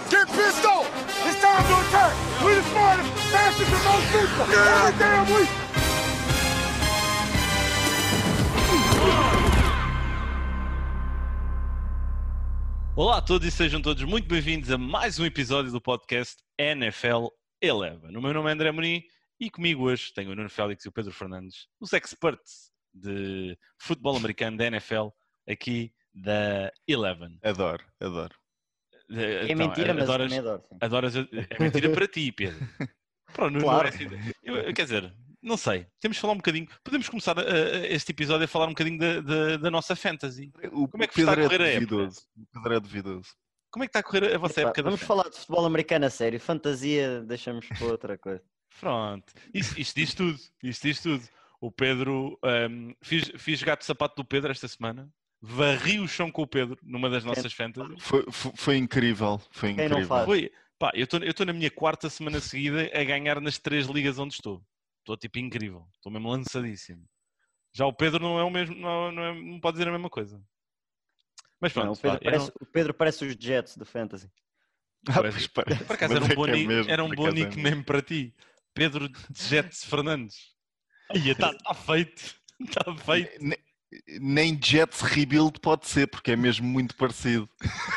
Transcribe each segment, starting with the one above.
Get pissed off! It's time to attack! We the smartest, fastest, and most people! Every damn week! Olá a todos e sejam todos muito bem-vindos a mais um episódio do podcast NFL 11. O meu nome é André Amorim e comigo hoje tenho o Nuno Félix e o Pedro Fernandes, os experts de futebol americano da NFL aqui da 11. Adoro. É mentira, mas eu também adoro. Adoras, é mentira para ti, Pedro. Para o Nuno Claro. não é assim. Quer dizer, não sei, temos de falar um bocadinho, podemos começar este episódio a falar um bocadinho da nossa fantasy. Como é que está a correr a época? O Pedro é duvidoso. Como é que está a correr a vossa época? Vamos falar de futebol americano a sério. Fantasia, deixamos para outra coisa. Pronto, isto diz tudo. O Pedro, fiz gato sapato do Pedro esta semana, varri o chão com o Pedro numa das nossas fantasy. Foi incrível, foi Quem não incrível. faz? Pá, eu estou na minha quarta semana seguida a ganhar nas 3 ligas onde estou. Estou tipo incrível, estou mesmo lançadíssimo. Já o Pedro não é o mesmo, não pode dizer a mesma coisa. Mas pronto, Não, o Pedro parece os Jets do Fantasy. Por acaso era um bom nickname para ti. Pedro Jets Fernandes. Aí está feito. Está feito. Nem Jets Rebuild pode ser, porque é mesmo muito parecido.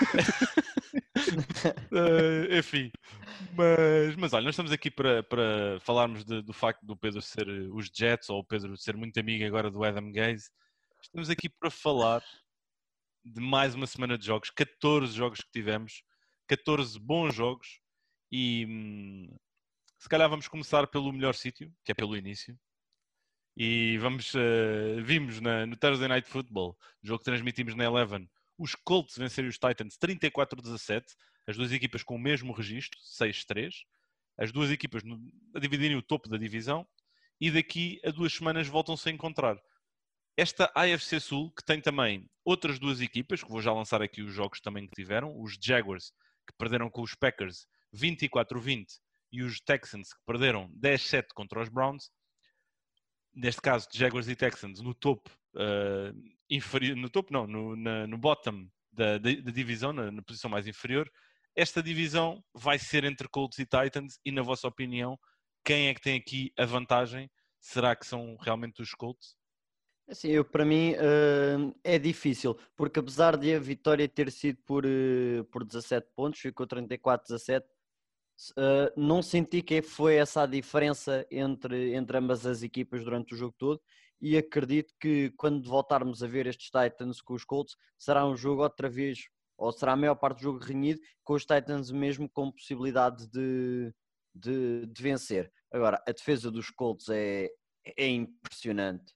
Enfim. Mas olha, nós estamos aqui para falarmos do facto do Pedro ser os Jets, ou o Pedro ser muito amigo agora do Adam Gase. Estamos aqui para falar de mais uma semana de jogos, 14 jogos que tivemos, 14 bons jogos, e se calhar vamos começar pelo melhor sítio, que é pelo início. E vimos no Thursday Night Football, jogo que transmitimos na 11, os Colts vencerem os Titans 34-17, as duas equipas com o mesmo registro, 6-3, as duas equipas a dividirem o topo da divisão, e daqui a 2 semanas voltam-se a encontrar. Esta AFC Sul, que tem também outras duas equipas, que vou já lançar aqui os jogos também que tiveram, os Jaguars, que perderam com os Packers 24-20, e os Texans, que perderam 10-7 contra os Browns. Neste caso, Jaguars e Texans no topo, no bottom da divisão, na posição mais inferior. Esta divisão vai ser entre Colts e Titans, e na vossa opinião, quem é que tem aqui a vantagem? Será que são realmente os Colts? Assim, para mim é difícil, porque apesar de a vitória ter sido por 17 pontos, ficou 34-17, não senti que foi essa a diferença entre ambas as equipas durante o jogo todo, e acredito que quando voltarmos a ver estes Titans com os Colts, será um jogo outra vez, ou será a maior parte do jogo renhido, com os Titans mesmo com possibilidade de vencer. Agora, a defesa dos Colts é impressionante.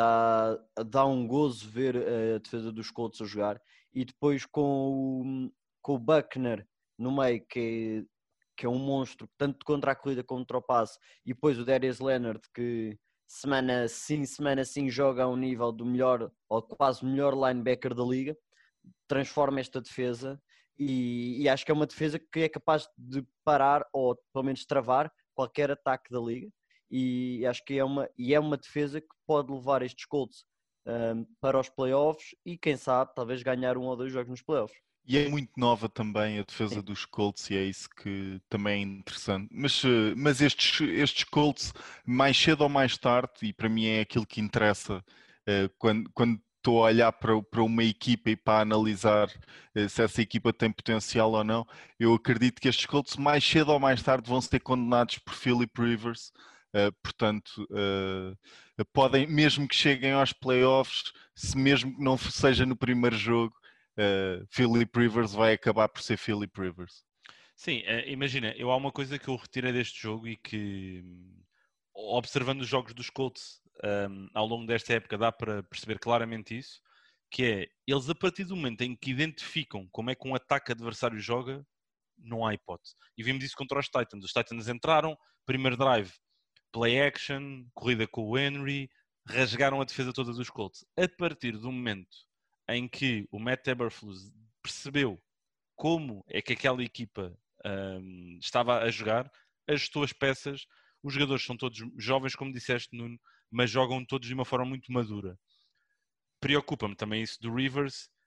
Dá um gozo ver a defesa dos Colts a jogar, e depois com o Buckner no meio, que é um monstro, tanto contra a corrida como contra o passe, e depois o Darius Leonard, que semana sim joga a um nível do melhor, ou quase melhor linebacker da liga, transforma esta defesa, e acho que é uma defesa que é capaz de parar, ou pelo menos travar, qualquer ataque da liga, e acho que é uma defesa que pode levar estes Colts para os playoffs, e quem sabe, talvez ganhar 1 ou 2 jogos nos playoffs. E é muito nova também a defesa dos Colts, e é isso que também é interessante. Mas estes Colts, mais cedo ou mais tarde, e para mim é aquilo que interessa quando estou a olhar para uma equipa e para analisar se essa equipa tem potencial ou não, eu acredito que estes Colts mais cedo ou mais tarde vão ser condenados por Philip Rivers. Portanto, podem, mesmo que cheguem aos playoffs, se mesmo que não seja no primeiro jogo, Philip Rivers vai acabar por ser Philip Rivers. Sim, imagina, há uma coisa que eu retirei deste jogo, e que, observando os jogos dos Colts ao longo desta época, dá para perceber claramente isso, que é, eles a partir do momento em que identificam como é que um ataque adversário joga, não há hipótese. E vimos isso contra os Titans. Os Titans entraram, primeiro drive, play action, corrida com o Henry, rasgaram a defesa toda dos Colts. A partir do momento em que o Matt Eberflus percebeu como é que aquela equipa estava a jogar, ajustou as peças. Os jogadores são todos jovens, como disseste, Nuno, mas jogam todos de uma forma muito madura. Preocupa-me também isso do Rivers,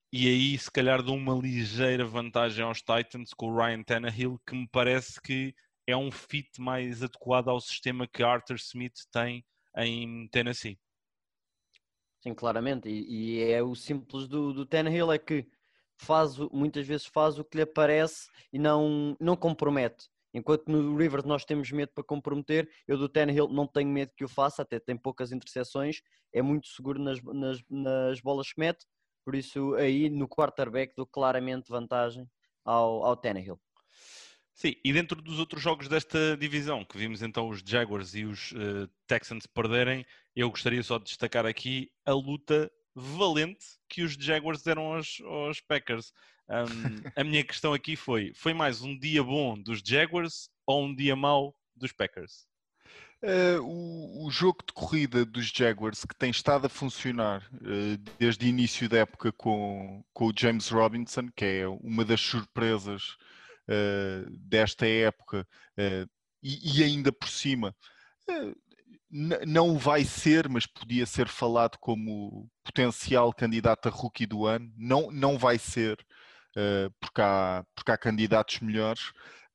e aí se calhar dão uma ligeira vantagem aos Titans com o Ryan Tannehill, que me parece que é um fit mais adequado ao sistema que Arthur Smith tem em Tennessee. Sim, claramente. E é o simples do Tannehill, é que muitas vezes faz o que lhe aparece e não compromete. Enquanto no Rivers nós temos medo para comprometer, eu do Tannehill não tenho medo que o faça, até tem poucas interseções, é muito seguro nas bolas que mete, por isso aí no quarterback dou claramente vantagem ao Tannehill. Sim, e dentro dos outros jogos desta divisão, que vimos então os Jaguars e os Texans perderem, eu gostaria só de destacar aqui a luta valente que os Jaguars deram aos Packers. A minha questão aqui foi mais um dia bom dos Jaguars ou um dia mau dos Packers? O jogo de corrida dos Jaguars, que tem estado a funcionar desde o início da época com o James Robinson, que é uma das surpresas desta época, e ainda por cima, não vai ser, mas podia ser falado como potencial candidato a rookie do ano. Não vai ser, porque há candidatos melhores.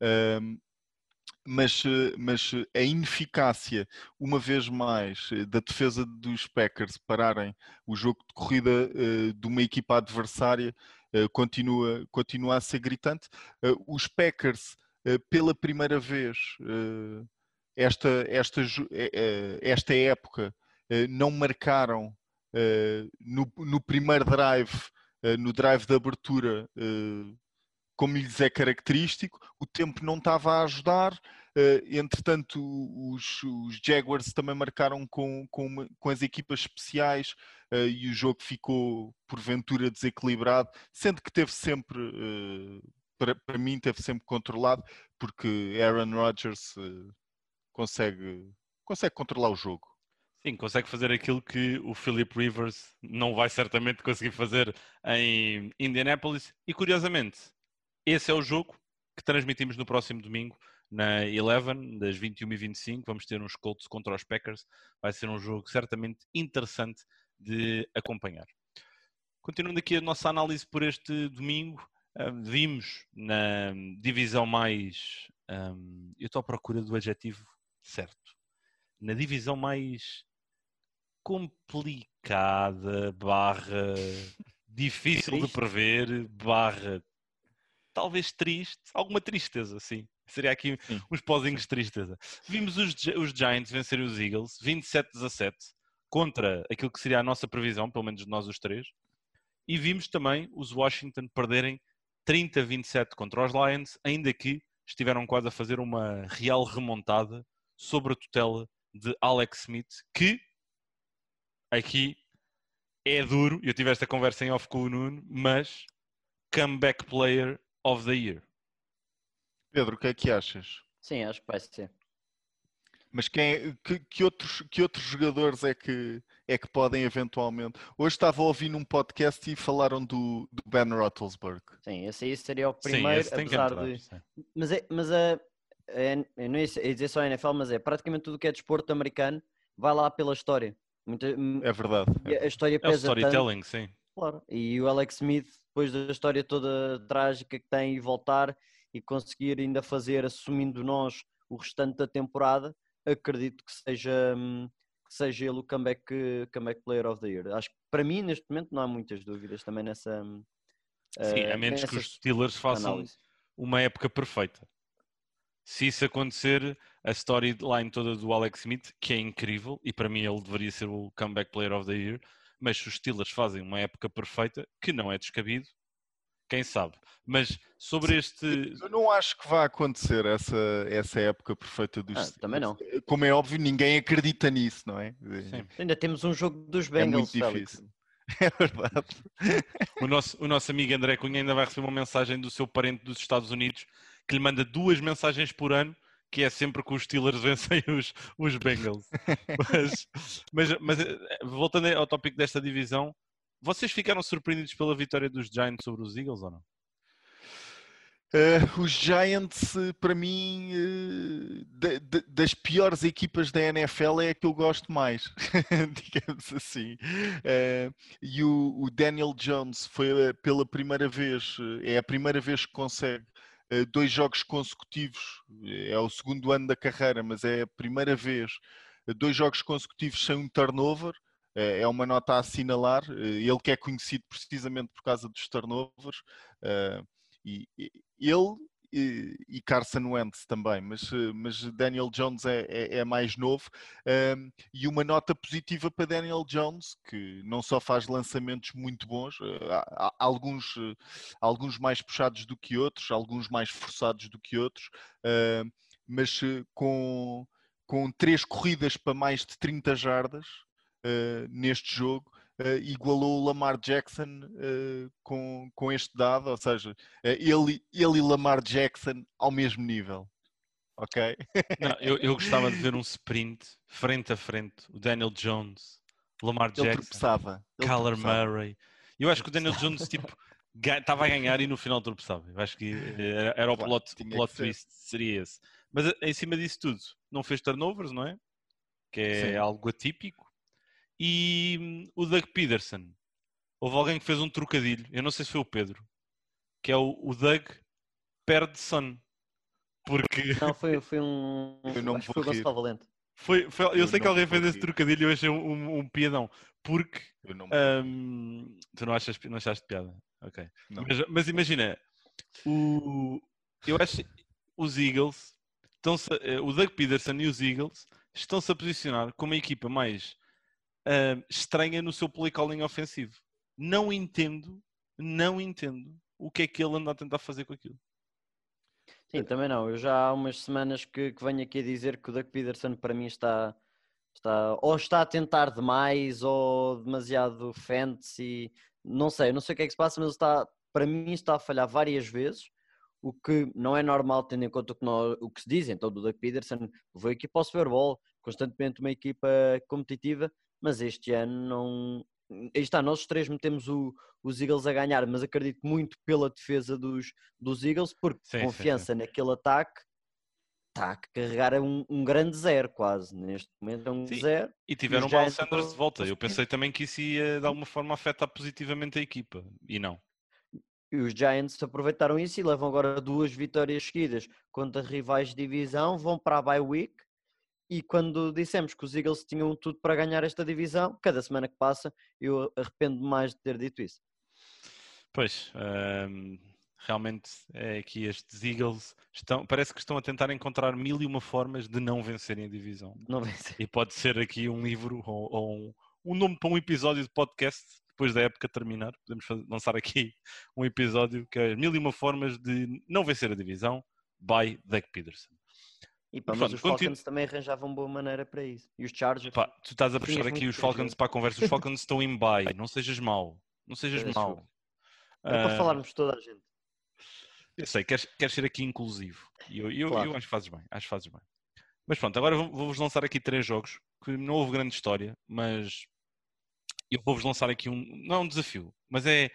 Mas a ineficácia, uma vez mais, da defesa dos Packers pararem o jogo de corrida de uma equipa adversária continua a ser gritante. Os Packers, pela primeira vez, esta época, não marcaram no primeiro drive, no drive de abertura, como lhes é característico. O tempo não estava a ajudar. Entretanto, os Jaguars também marcaram com as equipas especiais e o jogo ficou, porventura, desequilibrado, sendo que teve sempre, para mim, teve sempre controlado, porque Aaron Rodgers consegue controlar o jogo. Sim, consegue fazer aquilo que o Philip Rivers não vai certamente conseguir fazer em Indianapolis. E, curiosamente, esse é o jogo que transmitimos no próximo domingo, na Eleven, das 21h25. Vamos ter uns Colts contra os Packers. Vai ser um jogo certamente interessante de acompanhar. Continuando aqui a nossa análise por este domingo, vimos na divisão mais... eu estou à procura do adjetivo certo. Na divisão mais complicada, difícil de prever, talvez triste, alguma tristeza, sim. Seria aqui uns pozinhos de tristeza. Vimos os Giants vencerem os Eagles 27-17 contra aquilo que seria a nossa previsão, pelo menos de nós os três. E vimos também os Washington perderem 30-27 contra os Lions, ainda que estiveram quase a fazer uma real remontada sobre a tutela de Alex Smith, que aqui é duro. Eu tive esta conversa em off com o Nuno, mas comeback player of the year. Pedro, o que é que achas? Sim, acho que vai ser. Mas que outros jogadores é que podem eventualmente... Hoje estava a ouvir num podcast e falaram do Ben Roethlisberger. Sim, esse aí seria o primeiro, sim, apesar entrar, de... sim. Mas eu não ia dizer só a NFL, mas praticamente tudo que é desporto americano vai lá pela história. É verdade. A história É o pesa storytelling, tanto. sim. Claro. E o Alex Smith, depois da história toda trágica que tem, e voltar e conseguir ainda fazer, assumindo nós o restante da temporada, acredito que seja ele o comeback player of the year. Acho que para mim, neste momento, não há muitas dúvidas também nessa... Sim, a menos que os Steelers façam análise. uma época perfeita. Se isso acontecer, a storyline toda do Alex Smith, que é incrível, e para mim ele deveria ser o comeback player of the year, mas se os Steelers fazem uma época perfeita, que não é descabido, quem sabe. Mas sobre este... Eu não acho que vá acontecer essa época perfeita dos Steelers. Também não. Como é óbvio, ninguém acredita nisso, não é? Sim. Ainda temos um jogo dos É Bengals, muito Félix. difícil. É verdade. O nosso amigo André Cunha ainda vai receber uma mensagem do seu parente dos Estados Unidos que lhe manda 2 mensagens por ano, que é sempre que os Steelers vencem os Bengals. mas voltando ao tópico desta divisão, vocês ficaram surpreendidos pela vitória dos Giants sobre os Eagles ou não? Os Giants, para mim, das piores equipas da NFL, é a que eu gosto mais, digamos assim. E o Daniel Jones foi pela primeira vez, é a primeira vez que consegue 2 jogos consecutivos, é o segundo ano da carreira, mas é a primeira vez, 2 jogos consecutivos sem um turnover. É uma nota a assinalar. Ele que é conhecido precisamente por causa dos turnovers. Ele e Carson Wentz também, mas Daniel Jones é mais novo. E uma nota positiva para Daniel Jones, que não só faz lançamentos muito bons, há alguns mais puxados do que outros, alguns mais forçados do que outros, mas com 3 corridas para mais de 30 jardas neste jogo, igualou o Lamar Jackson com este dado, ou seja, ele e Lamar Jackson ao mesmo nível. Ok? Não, eu gostava de ver um sprint frente a frente, o Daniel Jones, Lamar Ele Jackson, tropeçava. Kyler Murray. Eu acho que o Daniel Jones tipo, estava a ganhar e no final tropeçava. Eu acho que era o Claro, plot, tinha plot que ser. twist, seria esse. Mas em cima disso tudo, não fez turnovers, não é? Que é Sim. algo atípico. E o Doug Peterson. Houve alguém que fez um trocadilho, eu não sei se foi o Pedro, que é o Doug perde son. Porque Não, foi um. Eu não me Acho que vou foi o rir. Gonçalo Valente. eu Eu sei que não me alguém vou fez esse rir. trocadilho e eu achei um piadão. Porque Eu não me vou rir. tu não achaste piada. Ok. Não. Mas imagina, eu acho que os Eagles, o Doug Peterson e os Eagles estão-se a posicionar como a equipa mais estranha no seu play calling ofensivo. Não entendo o que é que ele anda a tentar fazer com aquilo. Sim, também não. Eu já há umas semanas que venho aqui a dizer que o Doug Peterson para mim está ou está a tentar demais ou demasiado fantasy. Não sei o que é que se passa, mas para mim está a falhar várias vezes, o que não é normal tendo em conta o que se diz. Então do Doug Peterson levou a equipa ao Super Bowl, constantemente uma equipa competitiva, mas este ano não... Aí está, nós os três metemos os Eagles a ganhar, mas acredito muito pela defesa dos Eagles, porque Sim. confiança naquele ataque está a carregar um grande zero quase. Neste momento é um Sim, zero. e tiveram os o Miles Giants Sanders de volta. Eu pensei também que isso ia de alguma forma afetar positivamente a equipa. E não. E os Giants aproveitaram isso e levam agora 2 vitórias seguidas contra rivais de divisão, vão para a bye week. E quando dissemos que os Eagles tinham tudo para ganhar esta divisão, cada semana que passa eu arrependo-me mais de ter dito isso. Pois, realmente é que estes Eagles parece que estão a tentar encontrar 1001 formas de não vencerem a divisão. Não vence. E pode ser aqui um livro ou um nome para um episódio de podcast depois da época terminar. Podemos lançar aqui um episódio que é 1001 formas de não vencer a divisão by Doug Peterson. E pá, Mas mas pronto, os Falcons também arranjavam boa maneira para isso. E os Chargers? Pá, tu estás a puxar Tinhas aqui muito os Falcons jogo. para a conversa. Os Falcons estão em bye. Não sejas mau. Não sejas Peço mau. desculpa. Era para falarmos de toda a gente. Eu sei, queres ser aqui inclusivo. E eu Claro. acho que fazes bem. Mas pronto, agora vou-vos lançar aqui 3 jogos que não houve grande história, mas eu vou-vos lançar aqui não é um desafio, mas é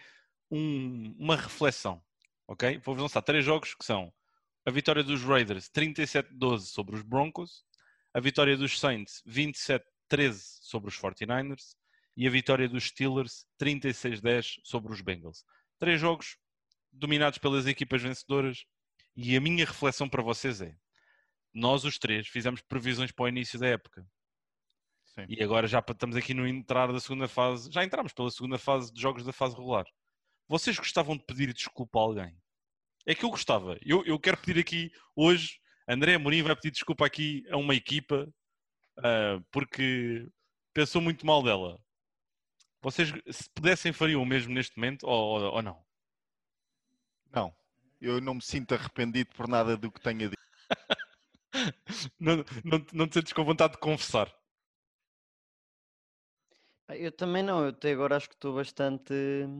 uma reflexão, ok? Vou-vos lançar 3 jogos que são a vitória dos Raiders 37-12 sobre os Broncos, a vitória dos Saints 27-13 sobre os 49ers e a vitória dos Steelers 36-10 sobre os Bengals. 3 jogos dominados pelas equipas vencedoras e a minha reflexão para vocês é: nós os 3 fizemos previsões para o início da época. Sim. E agora já estamos aqui no entrar da segunda fase, já entramos pela segunda fase de jogos da fase regular. Vocês gostavam de pedir desculpa a alguém? É que eu gostava. Eu quero pedir aqui hoje, André Amorim vai pedir desculpa aqui a uma equipa porque pensou muito mal dela. Vocês, se pudessem, fariam o mesmo neste momento ou não? Não. Eu não me sinto arrependido por nada do que tenha dito. Não te sentes com vontade de confessar? Eu também não. Eu até agora acho que estou bastante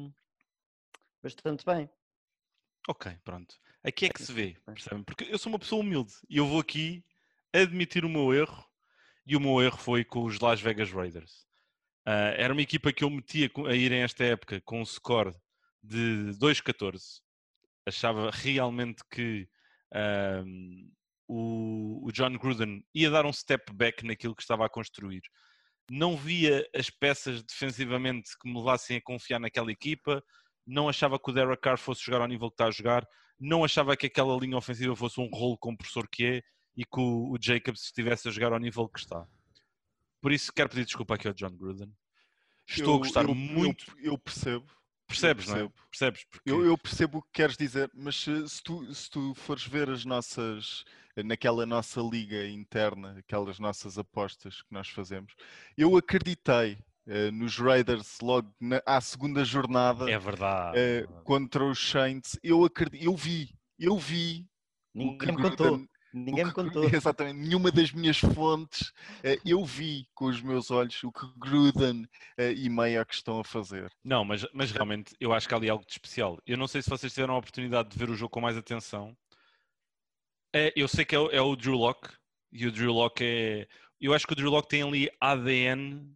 bem. Ok, pronto. Aqui é que se vê, percebem? Porque eu sou uma pessoa humilde e eu vou aqui admitir o meu erro, e o meu erro foi com os Las Vegas Raiders. Era uma equipa que eu metia a ir em esta época com um score de 2-14 achava realmente que o John Gruden ia dar um step back naquilo que estava a construir. Não via as peças defensivamente que me levassem a confiar naquela equipa, não achava que o Derek Carr fosse jogar ao nível que está a jogar, não achava que aquela linha ofensiva fosse um rolo compressor que é e que o Jacobs estivesse a jogar ao nível que está. Por isso quero pedir desculpa aqui ao John Gruden. Estou a gostar muito. Eu percebo. Percebes, não é? Percebes? Porque... Eu percebo o que queres dizer, mas se tu fores ver naquela nossa liga interna, aquelas nossas apostas que nós fazemos, eu acreditei nos Raiders logo à segunda jornada. É verdade. Contra os Saints. Eu vi. Ninguém me contou. Ninguém me contou. Exatamente, nenhuma das minhas fontes eu vi com os meus olhos o que Gruden e Meia que estão a fazer. Não, mas realmente eu acho que há ali algo de especial. Eu não sei se vocês tiveram a oportunidade de ver o jogo com mais atenção. Eu sei que é o Drew Lock e o Drew Lock é... Eu acho que o Drew Lock tem ali ADN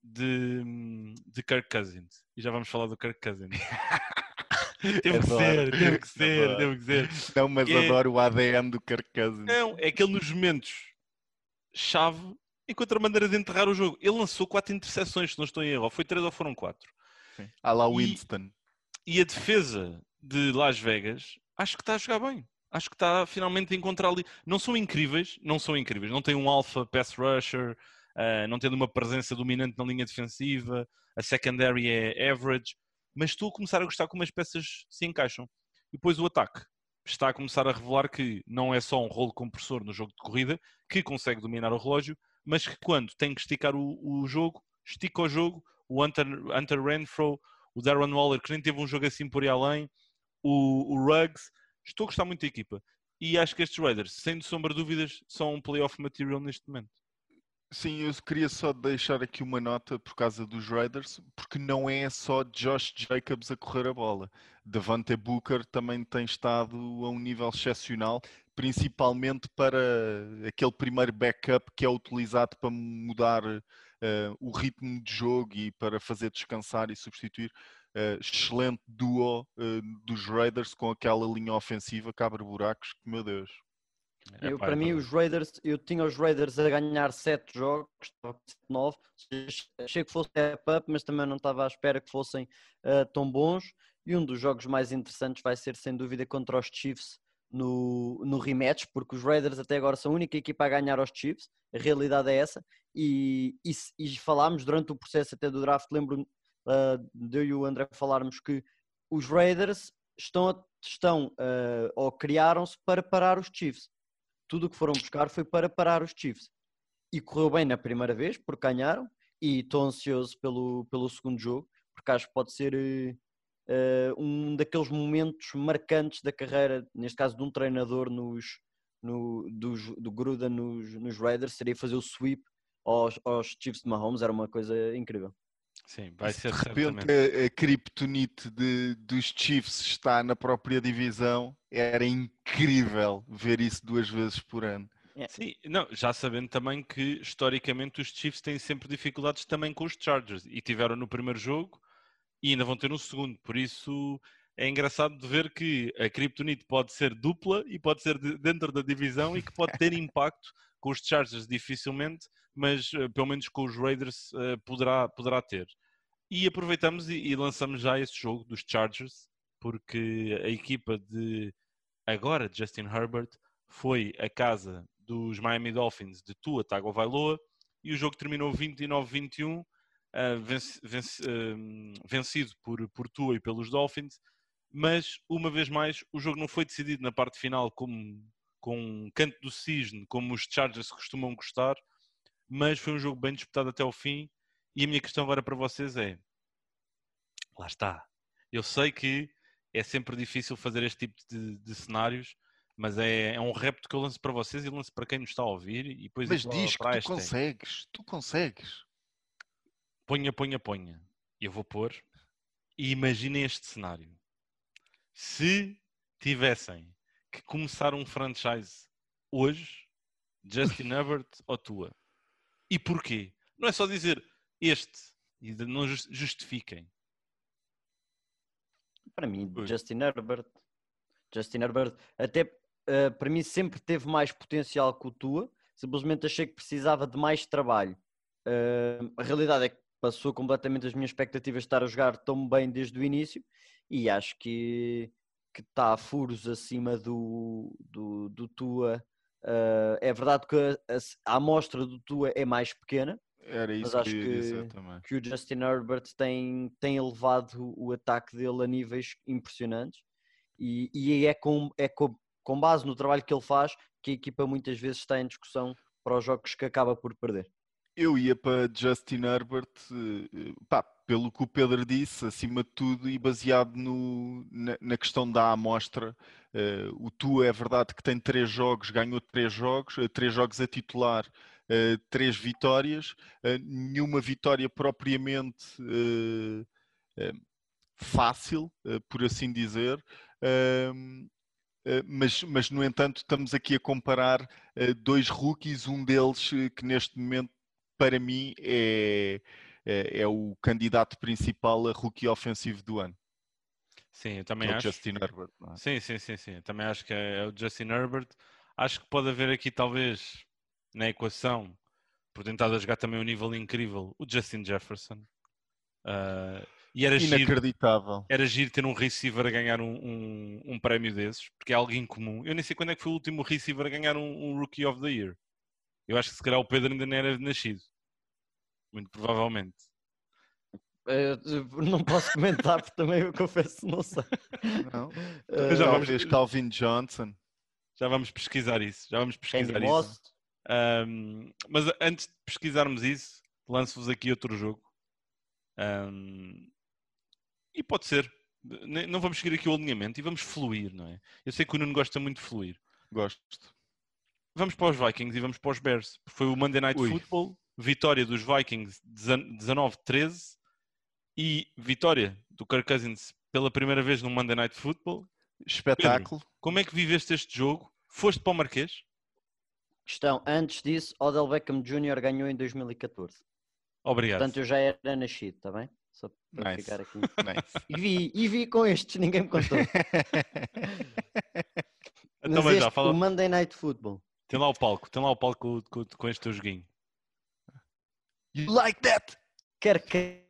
de Kirk Cousins. E já vamos falar do Kirk Cousins. Teve que ser. Não, mas adoro o ADN do Kirk Cousins. Não, é aquele nos momentos-chave encontra a maneira de enterrar o jogo. Ele lançou 4 interseções, se não estou em erro. Foi 3 ou foram 4. Há lá o Winston. E a defesa de Las Vegas, acho que está a jogar bem. Acho que está finalmente a encontrar ali. Não são incríveis. Não tem um alpha pass rusher, não tem uma presença dominante na linha defensiva. A secondary é average. Mas estou a começar a gostar como as peças se encaixam. E depois o ataque está a começar a revelar que não é só um rolo compressor no jogo de corrida, que consegue dominar o relógio, mas que quando tem que esticar o jogo, estica o jogo. O Hunter Renfrow, o Darren Waller, que nem teve um jogo assim por aí além, o Ruggs. Estou a gostar muito da equipa. E acho que estes Raiders, sem sombra de dúvidas, são um playoff material neste momento. Sim, eu queria só deixar aqui uma nota por causa dos Raiders, porque não é só Josh Jacobs a correr a bola. Devontae Booker também tem estado a um nível excepcional, principalmente para aquele primeiro backup que é utilizado para mudar o ritmo de jogo e para fazer descansar e substituir. Excelente duo dos Raiders com aquela linha ofensiva que abre buracos, que meu Deus. Para mim, os Raiders, eu tinha os Raiders a ganhar 7 jogos, 9, achei que fosse step up, mas também não estava à espera que fossem tão bons. E um dos jogos mais interessantes vai ser, sem dúvida, contra os Chiefs no rematch, porque os Raiders até agora são a única equipa a ganhar aos Chiefs, a realidade é essa. E falámos durante o processo até do draft, lembro-me de eu e o André falarmos que os Raiders ou criaram-se para parar os Chiefs. Tudo o que foram buscar foi para parar os Chiefs. E correu bem na primeira vez, porque ganharam. E estou ansioso pelo segundo jogo, porque acho que pode ser um daqueles momentos marcantes da carreira, neste caso de um treinador do Gruden nos Raiders, seria fazer o sweep aos Chiefs de Mahomes. Era uma coisa incrível. Sim, vai ser de repente certamente. a criptonite dos Chiefs está na própria divisão. Era incrível ver isso 2 vezes por ano. Sim, não, já sabendo também que historicamente os Chiefs têm sempre dificuldades também com os Chargers e tiveram no primeiro jogo e ainda vão ter no segundo, por isso é engraçado de ver que a criptonite pode ser dupla e pode ser dentro da divisão e que pode ter impacto com os Chargers dificilmente, mas pelo menos com os Raiders poderá ter. E aproveitamos e lançamos já esse jogo dos Chargers, porque a equipa de agora Justin Herbert foi a casa dos Miami Dolphins de Tua Tagovailoa e o jogo terminou 29-21, vencido por Tua e pelos Dolphins, mas uma vez mais o jogo não foi decidido na parte final com um canto do cisne, como os Chargers costumam gostar, mas foi um jogo bem disputado até ao fim. E a minha questão agora para vocês é, lá está, eu sei que é sempre difícil fazer este tipo de cenários, mas é um repto que eu lanço para vocês e lanço para quem nos está a ouvir. E depois mas diz que tu consegues. Ponha. Eu vou pôr. E imaginem este cenário. Se tivessem que começar um franchise hoje, Justin Herbert ou Tua. E porquê? Não é só dizer este e não justifiquem. Para mim, Justin Herbert. Justin Herbert até para mim sempre teve mais potencial que o Tua, simplesmente achei que precisava de mais trabalho. A realidade é que passou completamente as minhas expectativas de estar a jogar tão bem desde o início e acho que está a furos acima do Tua. É verdade que a amostra do Tua é mais pequena, Era mas isso que eu acho ia dizer também. que o Justin Herbert tem elevado o ataque dele a níveis impressionantes e com base no trabalho que ele faz que a equipa muitas vezes está em discussão para os jogos que acaba por perder. Eu ia para Justin Herbert, pá, pelo que o Pedro disse, acima de tudo, e baseado na questão da amostra. O Tua é verdade que tem 3 jogos, ganhou 3 jogos a titular, 3 vitórias, nenhuma vitória propriamente fácil, por assim dizer. Mas, no entanto, estamos aqui a comparar 2 rookies, um deles que neste momento, para mim, é o candidato principal a rookie ofensivo do ano, Sim, eu que também é o acho. Justin Herbert. Não é? Sim. Eu também acho que é o Justin Herbert. Acho que pode haver aqui, talvez, na equação, por tentar jogar também um nível incrível, o Justin Jefferson. E Inacreditável. era giro ter um receiver a ganhar um prémio desses, porque é algo incomum. Eu nem sei quando é que foi o último receiver a ganhar um Rookie of the Year. Eu acho que se calhar o Pedro ainda não era nascido. Muito provavelmente. Não posso comentar porque também eu confesso que não sei. Não? Já vamos- Talvez Calvin Johnson. Já vamos pesquisar isso. Randy isso. Moss. Mas antes de pesquisarmos isso, lanço-vos aqui outro jogo. E pode ser. Não vamos seguir aqui o alinhamento e vamos fluir, não é? Eu sei que o Nuno gosta muito de fluir. Gosto. Vamos para os Vikings e vamos para os Bears. Foi o Monday Night Ui. Football, vitória dos Vikings 19-13 e vitória do Kirk Cousins pela primeira vez no Monday Night Football. Espetáculo. Pedro, como é que viveste este jogo? Foste para o Marquês? Questão, antes disso, Odell Beckham Jr. ganhou em 2014. Obrigado. Portanto, eu já era nascido, está bem? Só para Nice. ficar aqui. Nice. E vi com estes, ninguém me contou. Então, Mas já este, fala. o Monday Night Football. Tem lá o palco com este teu joguinho. You like that? Quer que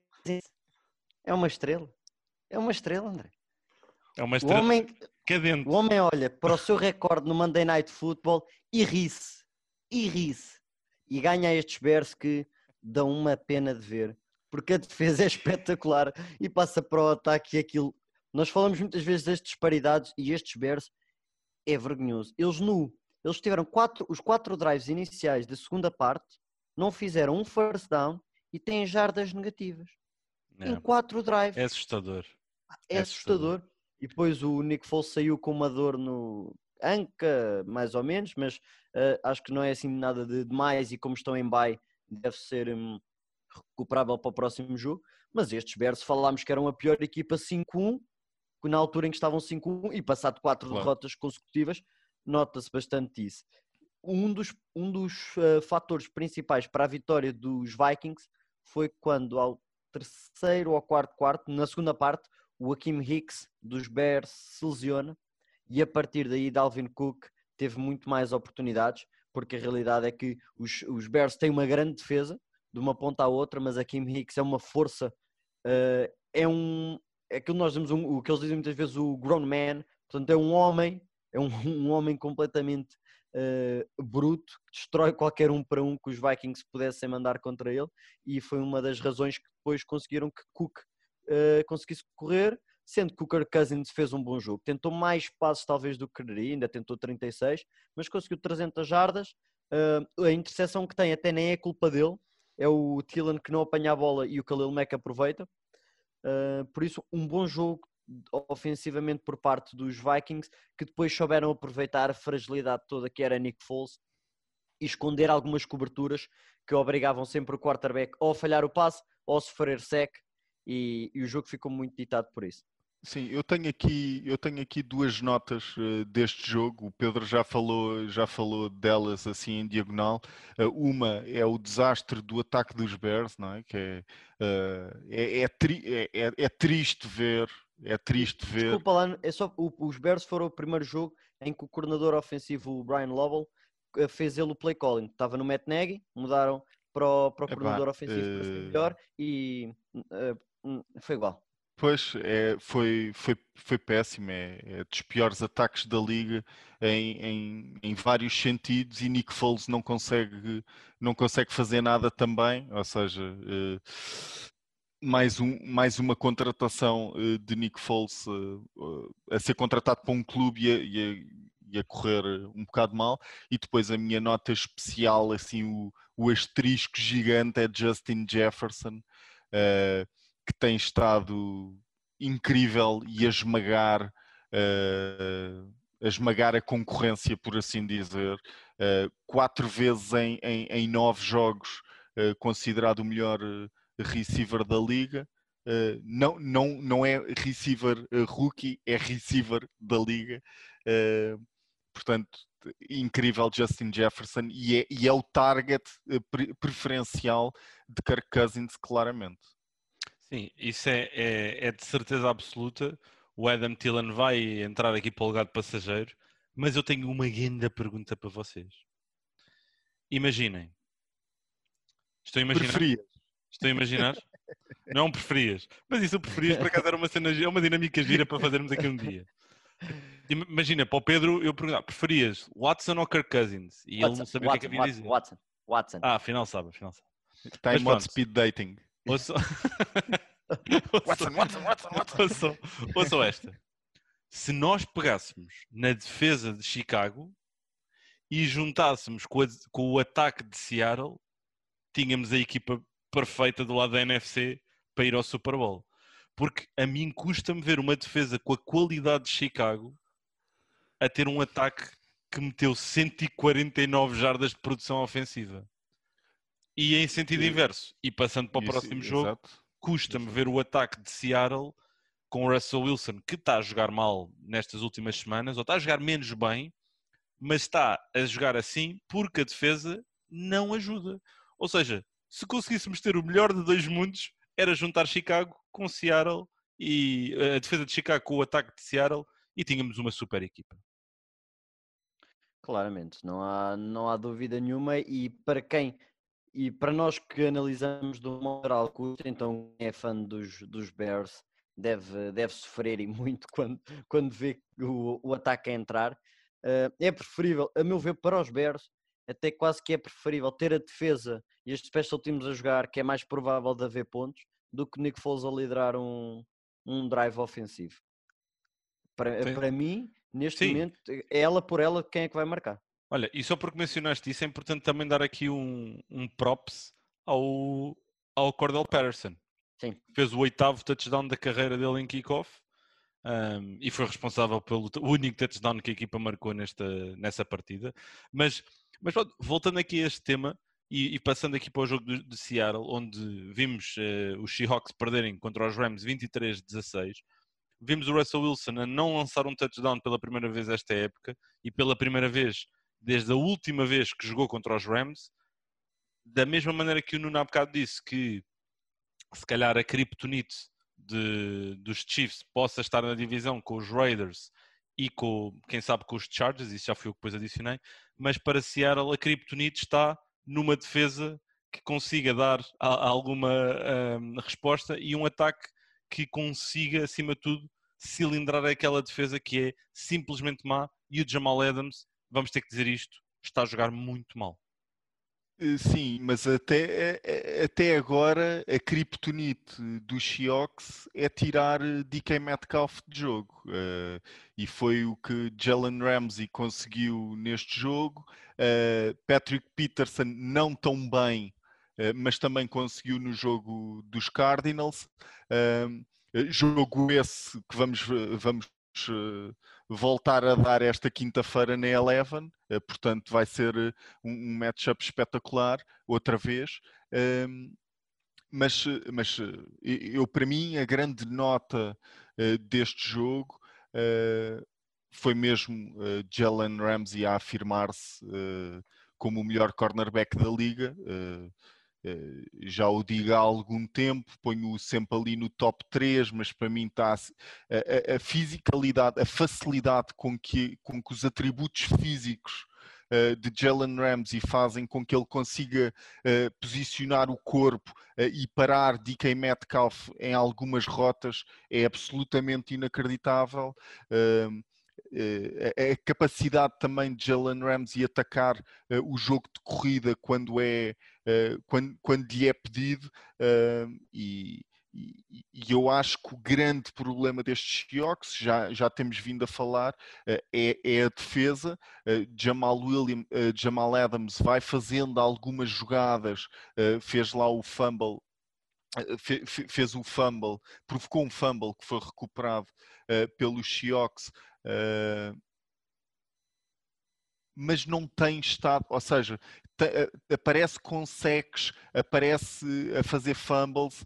é uma estrela. É uma estrela, André. É uma O estrela homem, cadente. o homem olha para o seu recorde no Monday Night Football e ri-se. E ri-se. E ganha estes Bears que dão uma pena de ver. Porque a defesa é espetacular e passa para o ataque e aquilo. Nós falamos muitas vezes das disparidades e estes Bears é vergonhoso. Eles tiveram os 4 drives iniciais da segunda parte, não fizeram um first down e têm jardas negativas. Em 4 drives. É assustador. É assustador. E depois o Nick Foles saiu com uma dor no anca, mais ou menos, mas acho que não é assim nada de demais e como estão em bye, deve ser recuperável para o próximo jogo. Mas estes Bears falámos que eram a pior equipa 5-1, na altura em que estavam 5-1 e passado 4 derrotas consecutivas, nota-se bastante isso. Um dos fatores principais para a vitória dos Vikings foi quando ao terceiro ou quarto, na segunda parte, o Akiem Hicks dos Bears se lesiona e a partir daí Dalvin Cook teve muito mais oportunidades, porque a realidade é que os Bears têm uma grande defesa de uma ponta à outra, mas Akiem Hicks é uma força, é aquilo que nós dizemos, o que eles dizem muitas vezes, o grown man, portanto é um homem completamente bruto, que destrói qualquer um para um que os Vikings pudessem mandar contra ele, e foi uma das razões que depois conseguiram que Cook conseguisse correr, sendo que o Kirk Cousins fez um bom jogo. Tentou mais passos talvez do que queria, ainda tentou 36, mas conseguiu 300 jardas. A interseção que tem até nem é culpa dele, é o Thielen que não apanha a bola e o Khalil Mack aproveita. Por isso, um bom jogo ofensivamente por parte dos Vikings, que depois souberam aproveitar a fragilidade toda que era Nick Foles e esconder algumas coberturas que obrigavam sempre o quarterback ou a falhar o passe ou a sofrer sec, e o jogo ficou muito ditado por isso. Sim, eu tenho aqui 2 notas deste jogo. O Pedro já falou delas assim em diagonal. Uma é o desastre do ataque dos Bears, não é? Que é triste ver é triste ver. Desculpa lá, é só, os Bears foram o primeiro jogo em que o coordenador ofensivo, o Brian Lovell, fez ele o play calling. Estava no Matt Nagy, mudaram para o coordenador ofensivo para ser melhor e foi igual. Pois, foi péssimo, é dos piores ataques da liga em vários sentidos, e Nick Foles não consegue fazer nada também, ou seja, mais uma contratação de Nick Foles a ser contratado para um clube e a correr um bocado mal. E depois a minha nota especial, assim, o asterisco gigante, é Justin Jefferson, que tem estado incrível e a esmagar a concorrência, por assim dizer. 4 vezes em 9 jogos, considerado o melhor receiver da liga. Não é receiver rookie, é receiver da liga. Portanto, incrível Justin Jefferson, e é o target preferencial de Kirk Cousins, claramente. Sim, isso é de certeza absoluta. O Adam Thielen vai entrar aqui para o legado passageiro, mas eu tenho uma grande pergunta para vocês. Imaginem. Estou a imaginar? Preferias? Estou a imaginar? Não preferias. Mas isso eu preferias, por acaso era uma cena, é uma dinâmica gira para fazermos aqui um dia. Imagina, para o Pedro, eu perguntava, preferias Watson ou Kirk Cousins? E ele não sabia o que é que havia dizer. Watson. Ah, afinal sabe. Está em modo speed dating. Ouçam esta. Se nós pegássemos na defesa de Chicago e juntássemos com o ataque de Seattle, tínhamos a equipa perfeita do lado da NFC para ir ao Super Bowl. Porque a mim custa-me ver uma defesa com a qualidade de Chicago a ter um ataque que meteu 149 jardas de produção ofensiva. E em sentido inverso, e passando para o próximo jogo, exato. Custa-me ver o ataque de Seattle com o Russell Wilson, que está a jogar mal nestas últimas semanas, ou está a jogar menos bem, mas está a jogar assim porque a defesa não ajuda. Ou seja, se conseguíssemos ter o melhor de dois mundos, era juntar Chicago com Seattle, e a defesa de Chicago com o ataque de Seattle, e tínhamos uma super equipa. Claramente, não há dúvida nenhuma, e para nós que analisamos do modo geral, então quem é fã dos Bears deve sofrer e muito quando vê o ataque a entrar. É preferível, a meu ver, para os Bears, até quase que é preferível ter a defesa e as special teams a jogar, que é mais provável de haver pontos, do que Nick Foles a liderar um drive ofensivo. Para mim, neste momento, é ela por ela quem é que vai marcar. Olha, e só porque mencionaste isso, é importante também dar aqui um props ao Cordell Patterson. Sim. Fez o 8º touchdown da carreira dele em kickoff, e foi responsável pelo único touchdown que a equipa marcou nessa partida. Mas pronto, voltando aqui a este tema e passando aqui para o jogo de Seattle, onde vimos os Seahawks perderem contra os Rams 23-16, vimos o Russell Wilson a não lançar um touchdown pela primeira vez esta época, e pela primeira vez desde a última vez que jogou contra os Rams. Da mesma maneira que o Nuno há bocado disse que se calhar a kryptonite dos Chiefs possa estar na divisão com os Raiders e quem sabe com os Chargers, isso já foi o que depois adicionei, mas para Seattle a kryptonite está numa defesa que consiga dar alguma resposta, e um ataque que consiga, acima de tudo, cilindrar aquela defesa que é simplesmente má. E o Jamal Adams, vamos ter que dizer isto, está a jogar muito mal. Sim, mas até agora a kryptonite dos Seahawks é tirar DK Metcalf de jogo. E foi o que Jalen Ramsey conseguiu neste jogo. Patrick Peterson não tão bem, mas também conseguiu no jogo dos Cardinals. Jogo esse que vamos voltar a dar esta quinta-feira na Eleven, portanto vai ser um matchup espetacular outra vez. Mas eu, para mim, a grande nota deste jogo foi mesmo Jalen Ramsey a afirmar-se como o melhor cornerback da liga. já o digo há algum tempo, ponho-o sempre ali no top 3, mas para mim está a fisicalidade, a facilidade com que os atributos físicos de Jalen Ramsey fazem com que ele consiga posicionar o corpo e parar DK Metcalf em algumas rotas é absolutamente inacreditável. A capacidade também de Jalen Ramsey atacar o jogo de corrida quando lhe é pedido, e eu acho que o grande problema destes Seahawks, já temos vindo a falar, é a defesa. Jamal Adams vai fazendo algumas jogadas, fez lá o fumble, fez o fumble, provocou um fumble que foi recuperado pelos Seahawks, mas não tem estado, ou seja, aparece com sacks, aparece a fazer fumbles,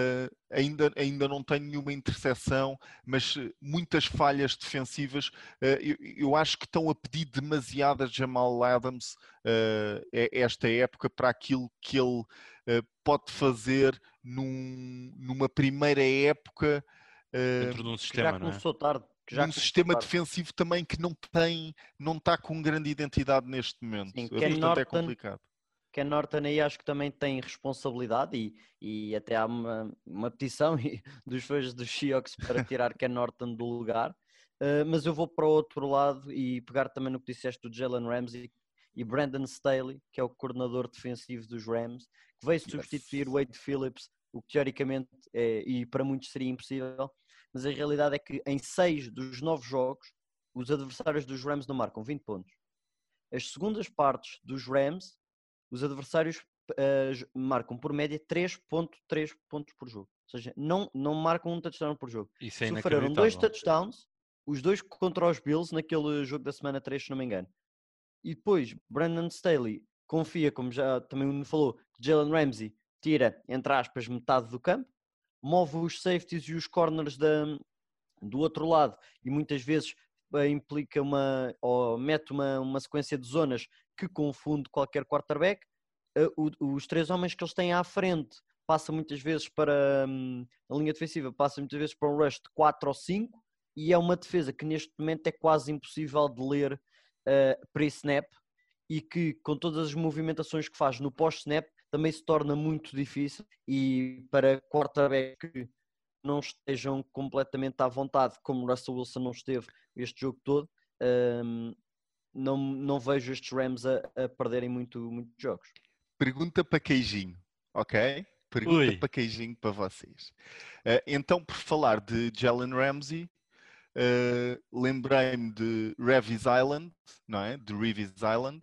ainda não tem nenhuma interseção, mas muitas falhas defensivas. Eu acho que estão a pedir demasiado a Jamal Adams esta época para aquilo que ele pode fazer numa primeira época Dentro de um Que já sistema, não é? começou tarde. num sistema defensivo também que não está com grande identidade neste momento. Sim, Portanto, é complicado. Ken Norton aí acho que também tem responsabilidade e até há uma petição dos fãs dos Seahawks para tirar Ken Norton do lugar. Mas eu vou para o outro lado e pegar também no que disseste do Jalen Ramsey e Brandon Staley, que é o coordenador defensivo dos Rams, que veio substituir Wade Phillips, o que teoricamente e para muitos seria impossível, mas a realidade é que em 6 dos 9 jogos os adversários dos Rams não marcam 20 pontos. As segundas partes dos Rams, os adversários marcam por média 3.3 pontos por jogo. Ou seja, não marcam um touchdown por jogo. Isso é Sofreram 2 touchdowns, os 2 contra os Bills naquele jogo da semana 3, se não me engano. E depois, Brandon Staley confia, como já também me falou, que Jalen Ramsey tira, entre aspas, metade do campo, move os safeties e os corners do outro lado e muitas vezes implica mete uma sequência de zonas que confunde qualquer quarterback. Os 3 homens que eles têm à frente passa muitas vezes para a linha defensiva, passa muitas vezes para um rush de 4 ou 5 e é uma defesa que neste momento é quase impossível de ler pre-snap e que com todas as movimentações que faz no pós-snap também se torna muito difícil e para quarterback que não estejam completamente à vontade, como Russell Wilson não esteve este jogo todo, não vejo estes Rams a perderem muito jogos. Pergunta para queijinho, ok? Pergunta para queijinho para vocês. Então, por falar de Jalen Ramsey, lembrei-me de Revis Island, não é? De Revis Island.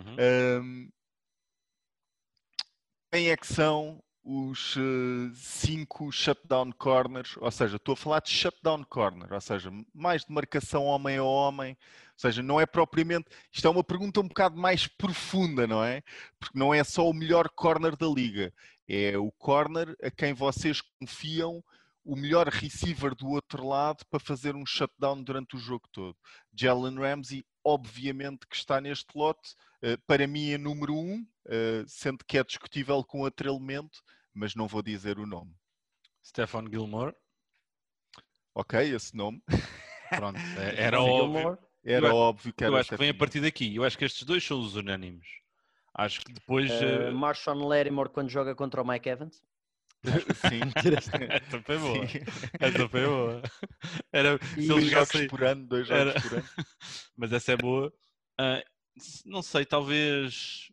Quem é que são os 5 shutdown corners? Ou seja, estou a falar de shutdown corner, ou seja, mais de marcação homem a homem. Ou seja, não é propriamente... Isto é uma pergunta um bocado mais profunda, não é? Porque não é só o melhor corner da liga. É o corner a quem vocês confiam o melhor receiver do outro lado para fazer um shutdown durante o jogo todo. Jalen Ramsey, obviamente que está neste lote. Para mim é número 1, sendo que é discutível com outro elemento, mas não vou dizer o nome. Stephon Gilmore. Ok, esse nome. Pronto, era óbvio. Era óbvio que era. Eu acho que vem a partir daqui. Eu acho que estes dois são os unânimes. Acho que depois... Marshawn Lattimore quando joga contra o Mike Evans. Sim. Essa foi boa. Essa foi boa. Era, se 2 jogos por ano, 2 jogos por ano. Mas essa é boa. Não sei, talvez...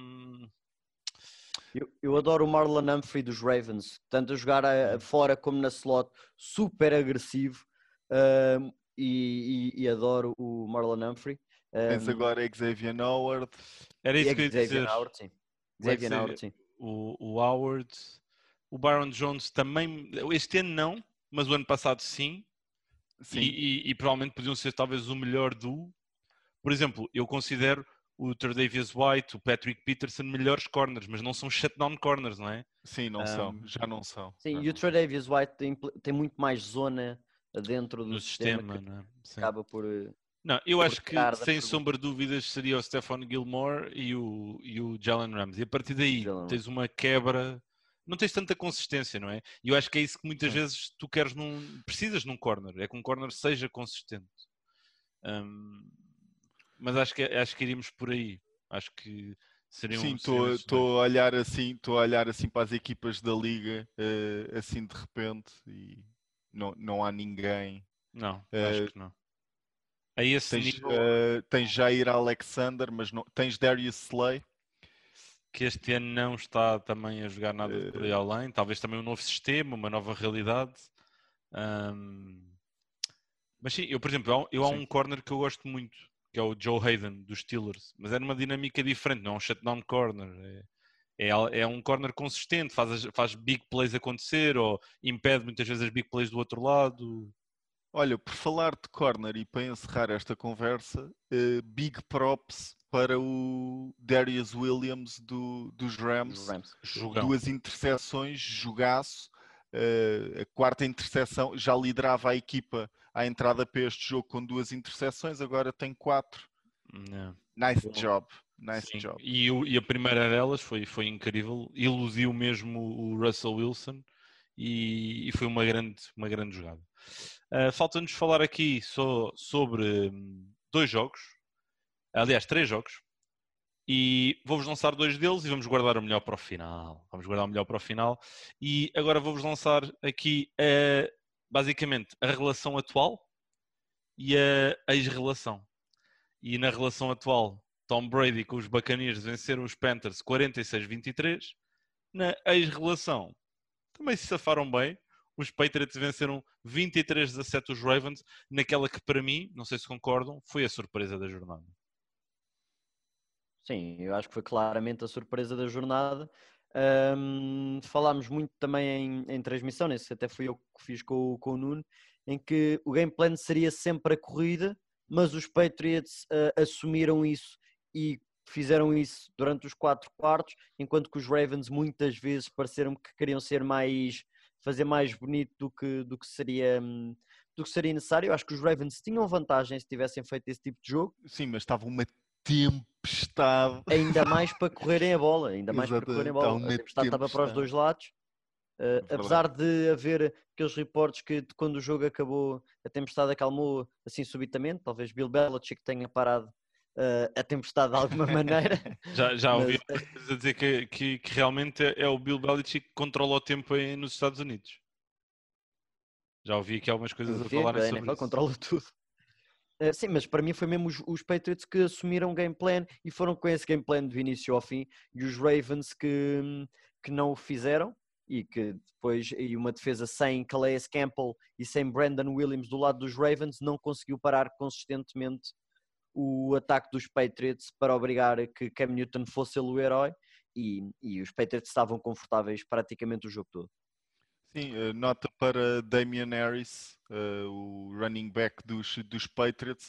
Eu adoro o Marlon Humphrey dos Ravens. Tanto a jogar fora como na slot. Super agressivo. E adoro o Marlon Humphrey. Tens agora Xavier Howard. Era isso que eu ia dizer. Xavier Howard, sim. Xavier Howard, sim. O Howard... O Byron Jones também, este ano não, mas o ano passado sim. E provavelmente podiam ser talvez o melhor duo. Por exemplo, eu considero o Tre'Davious White, o Patrick Peterson melhores corners, mas não são shutdown corners, não é? Sim, não são, já não são. Sim, e o Tre'Davious White tem muito mais zona dentro do sistema não é? Sim. Acaba por Não, eu acho Por que trás da sem pergunta. sombra de dúvidas seria o Stephon Gilmore e o Jalen Ramsey. E a partir daí Jalen tens uma quebra, não tens tanta consistência, não é? E eu acho que é isso que muitas Sim. vezes tu queres precisas num corner, é que um corner seja consistente. Mas acho que iríamos por aí. Acho que Sim, seriam esses dois. estou a olhar assim para as equipas da liga, assim de repente, e não há ninguém. Não, acho que não. A esse Tens, nível tens Jair Alexander, mas não, tens Darius Slay. que este ano não está também a jogar nada de por aí Eh, além. Talvez também um novo sistema, uma nova realidade. Mas sim, eu, por exemplo, há Sim. um corner que eu gosto muito, que é o Joe Hayden, dos Steelers. Mas é numa dinâmica diferente, não é um shutdown corner. É um corner consistente, faz big plays acontecer ou impede muitas vezes as big plays do outro lado. Olha, por falar de corner e para encerrar esta conversa, big props para o Darius Williams dos Dos Rams. Rams. Jogão. 2 interseções, jogaço. A quarta interseção já liderava a equipa à entrada para este jogo com 2 interseções, agora tem 4. Não. Nice Bom, job. Nice sim. job. E a primeira delas foi incrível, iludiu mesmo o Russell Wilson e foi uma grande jogada. Falta-nos falar aqui só sobre 2 jogos, aliás 3 jogos, e vou-vos lançar 2 deles e vamos guardar o melhor para o final. Vamos guardar o melhor para o final e agora vou-vos lançar aqui basicamente a relação atual e a ex-relação. E na relação atual, Tom Brady com os Buccaneers venceram os Panthers 46-23. Na ex-relação, também se safaram bem. Os Patriots venceram 23-17 os Ravens, naquela que para mim, não sei se concordam, foi a surpresa da jornada. Sim, eu acho que foi claramente a surpresa da jornada. Falámos muito também em transmissão, nesse até fui eu que fiz com o Nuno, em que o game plan seria sempre a corrida, mas os Patriots assumiram isso e fizeram isso durante os 4 quartos, enquanto que os Ravens muitas vezes pareceram que queriam fazer mais bonito do que seria necessário. Eu acho que os Ravens tinham vantagem se tivessem feito esse tipo de jogo. Sim, mas estava uma tempestade. Ainda mais para correrem a bola, ainda mais para correrem a Exatamente, está bola. A uma tempestade estava para os dois lados. Apesar de haver aqueles reportes que quando o jogo acabou a tempestade acalmou assim subitamente, talvez Bill Belichick tenha parado a tempestade de alguma maneira. Já ouvi Mas, coisas a dizer que realmente é o Bill Belichick que controla o tempo nos Estados Unidos. Já ouvi aqui algumas coisas a falarem a sobre NFL isso. controla tudo. Sim, mas para mim foi mesmo os Patriots que assumiram o game plan e foram com esse game plan do início ao fim, e os Ravens que não o fizeram, e que depois, e uma defesa sem Calais Campbell e sem Brandon Williams do lado dos Ravens, não conseguiu parar consistentemente o ataque dos Patriots para obrigar que Cam Newton fosse ele o herói, e os Patriots estavam confortáveis praticamente o jogo todo. Sim, nota para Damian Harris, o running back dos Patriots,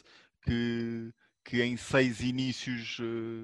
que em 6 inícios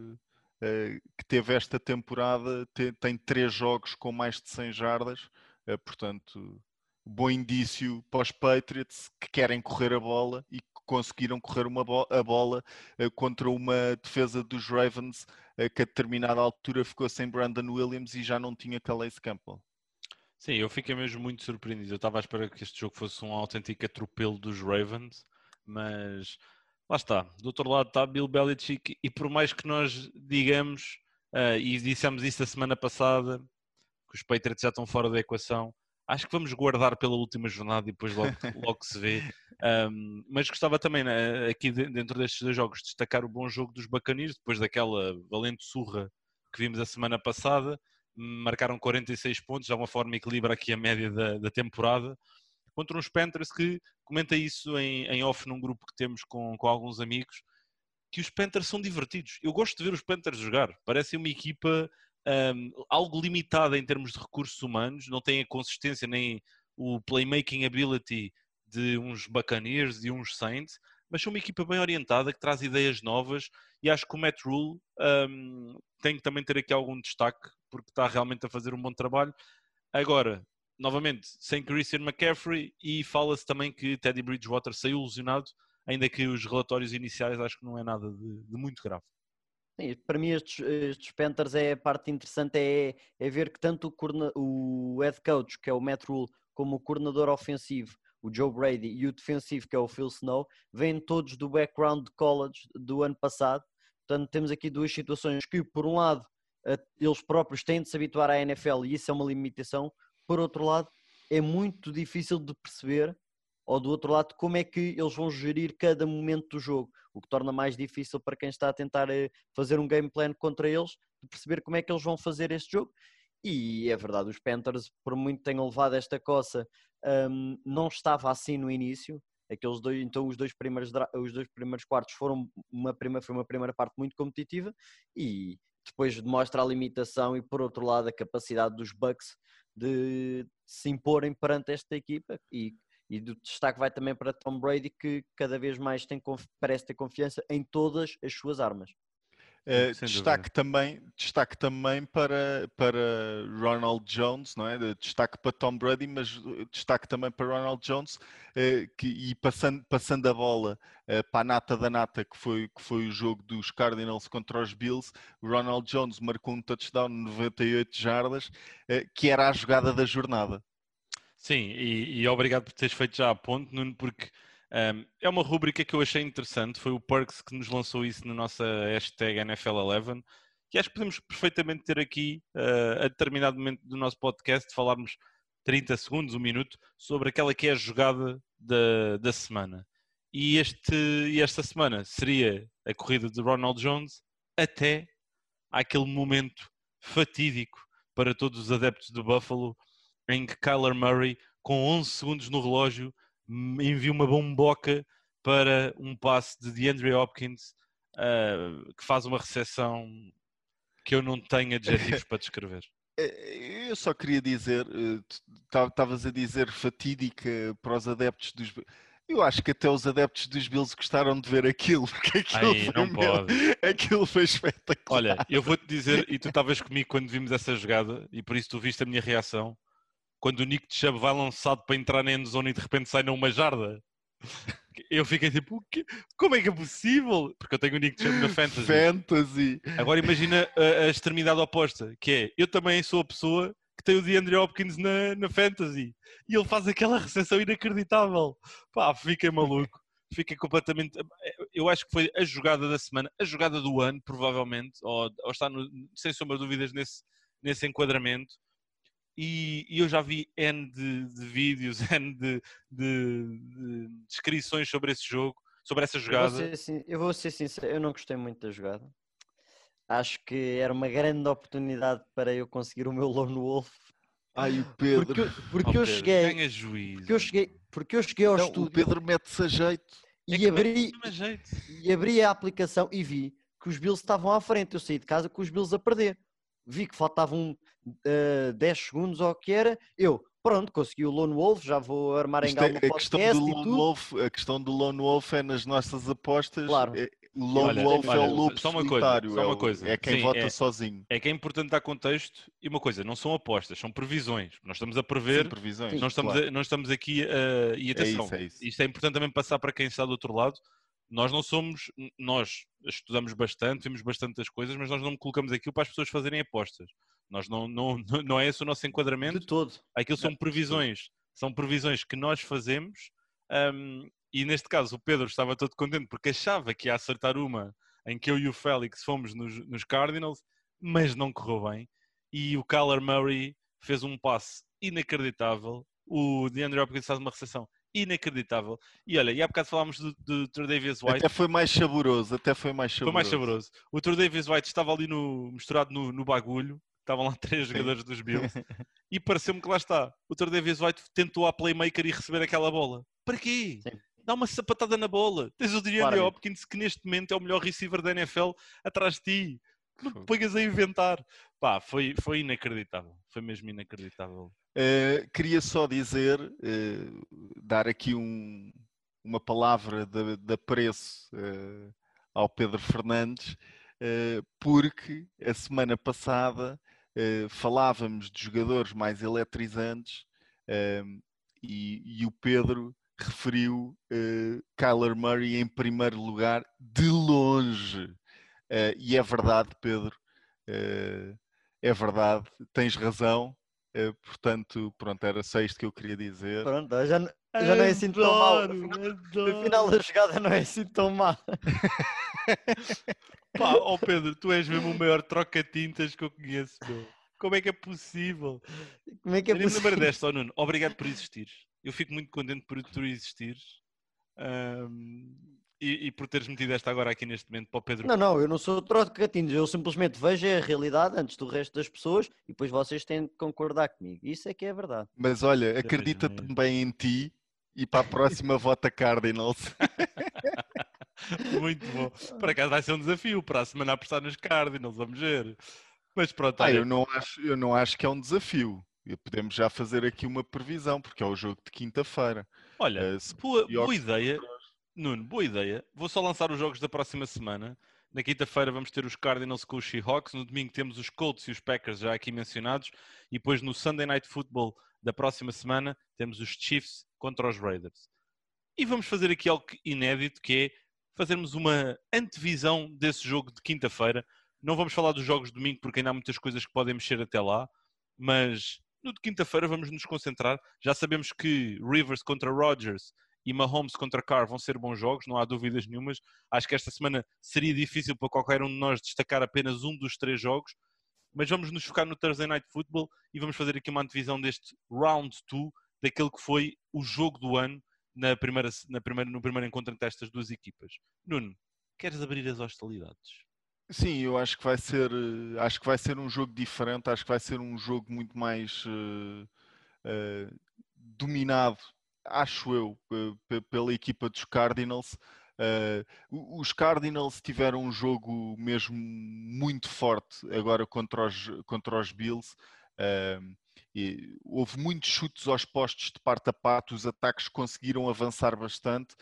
que teve esta temporada tem 3 jogos com mais de 100 jardas, portanto, bom indício para os Patriots que querem correr a bola e que conseguiram correr a bola contra uma defesa dos Ravens que a determinada altura ficou sem Brandon Williams e já não tinha Calais Campbell. Sim, eu fiquei mesmo muito surpreendido. Eu estava à espera que este jogo fosse um autêntico atropelo dos Ravens, mas lá está. Do outro lado está Bill Belichick e por mais que nós digamos, e dissemos isso a semana passada, que os Patriots já estão fora da equação, acho que vamos guardar pela última jornada e depois logo se vê. Mas gostava também, aqui dentro destes 2 jogos, destacar o bom jogo dos Buccaneers, depois daquela valente surra que vimos a semana passada. Marcaram 46 pontos, de alguma forma equilibra aqui a média da temporada, contra uns Panthers que, comenta isso em off num grupo que temos com alguns amigos, que os Panthers são divertidos. Eu gosto de ver os Panthers jogar, parecem uma equipa algo limitada em termos de recursos humanos, não tem a consistência nem o playmaking ability de uns Buccaneers e uns Saints, mas são uma equipa bem orientada, que traz ideias novas, e acho que o Matt Rule tem que também ter aqui algum destaque, porque está realmente a fazer um bom trabalho. Agora, novamente, sem Christian McCaffrey, e fala-se também que Teddy Bridgewater saiu lesionado ainda que os relatórios iniciais acho que não é nada de muito grave. Sim, para mim estes Panthers a parte interessante é ver que tanto o head coach, que é o Matt Rule, como o coordenador ofensivo, o Joe Brady, e o defensivo, que é o Phil Snow, vêm todos do background de college do ano passado. Portanto, temos aqui duas situações que, por um lado, eles próprios têm de se habituar à NFL e isso é uma limitação. Por outro lado, é muito difícil de perceber, ou do outro lado, como é que eles vão gerir cada momento do jogo, o que torna mais difícil para quem está a tentar fazer um game plan contra eles, de perceber como é que eles vão fazer este jogo. E é verdade, os Panthers, por muito que tenham levado esta coça, não estava assim no início. Então os dois primeiros quartos foi uma primeira parte muito competitiva e depois demonstra a limitação e, por outro lado, a capacidade dos Bucks de se imporem perante esta equipa e do destaque vai também para Tom Brady, que cada vez mais parece ter confiança em todas as suas armas. Destaque também para Ronald Jones, não é? Destaque para Tom Brady, mas destaque também para Ronald Jones, e passando a bola para a nata da nata, que foi o jogo dos Cardinals contra os Bills. O Ronald Jones marcou um touchdown de 98 jardas, que era a jogada da jornada. Sim, e obrigado por teres feito já a ponto, Nuno, porque é uma rúbrica que eu achei interessante. Foi o Perks que nos lançou isso na nossa hashtag NFL11, que acho que podemos perfeitamente ter aqui, a determinado momento do nosso podcast, falarmos 30 segundos, 1 minuto, sobre aquela que é a jogada da semana. E esta semana seria a corrida de Ronald Jones até àquele momento fatídico para todos os adeptos do Buffalo, em que Kyler Murray, com 11 segundos no relógio, envia uma bomboca para um passe de DeAndre Hopkins, que faz uma recepção que eu não tenho adjetivos para descrever. Eu só queria dizer, estavas a dizer fatídica para os adeptos dos... Eu acho que até os adeptos dos Bills gostaram de ver aquilo, porque aquilo foi espetacular. Olha, eu vou-te dizer, e tu estavas comigo quando vimos essa jogada, e por isso tu viste a minha reação, quando o Nick Chubb vai lançado para entrar na endzone e de repente sai numa jarda. Eu fiquei tipo, o quê? Como é que é possível? Porque eu tenho o Nick Chubb na Fantasy. Agora imagina a extremidade oposta, que é, eu também sou a pessoa que tem o DeAndre Hopkins na Fantasy. E ele faz aquela recepção inacreditável. Pá, fiquei maluco. Fiquei completamente... Eu acho que foi a jogada da semana, a jogada do ano, provavelmente, ou está sem sombra de dúvidas nesse enquadramento. E eu já vi N de vídeos, N de descrições sobre esse jogo, sobre essa jogada. Eu vou ser sincero, eu não gostei muito da jogada. Acho que era uma grande oportunidade para eu conseguir o meu Lone Wolf. Ai, o Pedro. Porque eu cheguei. Ganha juízo. Porque eu cheguei ao estúdio. O Pedro mete-se a jeito. E abri a aplicação e vi que os Bills estavam à frente. Eu saí de casa com os Bills a perder. Vi que faltavam 10 segundos ou o que era. Pronto, consegui o Lone Wolf, já vou armar em galo no podcast e tudo. A questão do Lone Wolf é nas nossas apostas. Claro. O Lone Wolf é o lobo solitário. Só uma coisa. É quem vota sozinho. É que é importante dar contexto e uma coisa, não são apostas, são previsões. Nós estamos a prever, previsões. Não estamos aqui e atenção, é isso. Isto é importante também passar para quem está do outro lado. Nós estudamos bastante, vemos bastante das coisas, mas nós não colocamos aquilo para as pessoas fazerem apostas. Nós não é esse o nosso enquadramento. De todo. Aquilo são previsões. São previsões que nós fazemos. E neste caso o Pedro estava todo contente porque achava que ia acertar uma em que eu e o Félix fomos nos Cardinals, mas não correu bem. E o Kyler Murray fez um passe inacreditável. O DeAndre Hopkins faz uma recepção inacreditável. E olha, e há bocado falámos do Tre'Davious White. Até foi mais saboroso. Foi mais saboroso. O Tre'Davious White estava ali misturado no bagulho. Estavam lá 3 jogadores dos Bills. E pareceu-me que lá está. O Tre'Davious White tentou a playmaker e receber aquela bola. Para quê? Sim. Dá uma sapatada na bola. Tens o DeAndre Hopkins, que neste momento é o melhor receiver da NFL, atrás de ti. Não te ponhas a inventar. Pá, foi inacreditável. Foi mesmo inacreditável. Queria só dizer, dar aqui uma palavra de apreço ao Pedro Fernandes, porque a semana passada falávamos de jogadores mais eletrizantes e o Pedro referiu Kyler Murray em primeiro lugar de longe. E é verdade, Pedro, é verdade, tens razão. Portanto, pronto, era só isto que eu queria dizer. Pronto, já não é assim tão mal. Adoro. No final da jogada não é assim tão mal. Pá, ó Pedro, tu és mesmo o maior troca-tintas que eu conheço, meu. Como é que é possível? Como é que é Eu nem me lembrei possível? desta, ó Nuno. Obrigado por existires. Eu fico muito contente por tu existires. E por teres metido esta agora aqui neste momento para o Pedro. Não, eu não sou troca-gatinhos, eu simplesmente vejo a realidade antes do resto das pessoas e depois vocês têm de concordar comigo. Isso é que é verdade. Mas olha, É acredita mesmo. também em ti e para a próxima vota Cardinals. Muito bom. Por acaso vai ser um desafio para a semana apostar nos Cardinals, vamos ver. Mas pronto, olha. Eu não acho que é um desafio. Podemos já fazer aqui uma previsão, porque é o jogo de quinta-feira. Olha, boa ideia. Nuno, boa ideia. Vou só lançar os jogos da próxima semana. Na quinta-feira vamos ter os Cardinals com os Seahawks. No domingo temos os Colts e os Packers já aqui mencionados. E depois no Sunday Night Football da próxima semana temos os Chiefs contra os Raiders. E vamos fazer aqui algo inédito, que é fazermos uma antevisão desse jogo de quinta-feira. Não vamos falar dos jogos de domingo porque ainda há muitas coisas que podem mexer até lá. Mas no de quinta-feira vamos nos concentrar. Já sabemos que Rivers contra Rodgers e Mahomes contra Carr vão ser bons jogos, não há dúvidas nenhumas. Acho que esta semana seria difícil para qualquer um de nós destacar apenas um dos 3 jogos, mas vamos nos focar no Thursday Night Football e vamos fazer aqui uma antevisão deste Round 2, daquele que foi o jogo do ano no primeiro encontro entre estas duas equipas. Nuno, queres abrir as hostilidades? Sim, eu acho que vai ser um jogo diferente, acho que vai ser um jogo muito mais dominado, acho eu, pela equipa dos Cardinals. Os Cardinals tiveram um jogo mesmo muito forte agora contra os Bills. Houve muitos chutes aos postos de parte a parte, os ataques conseguiram avançar bastante.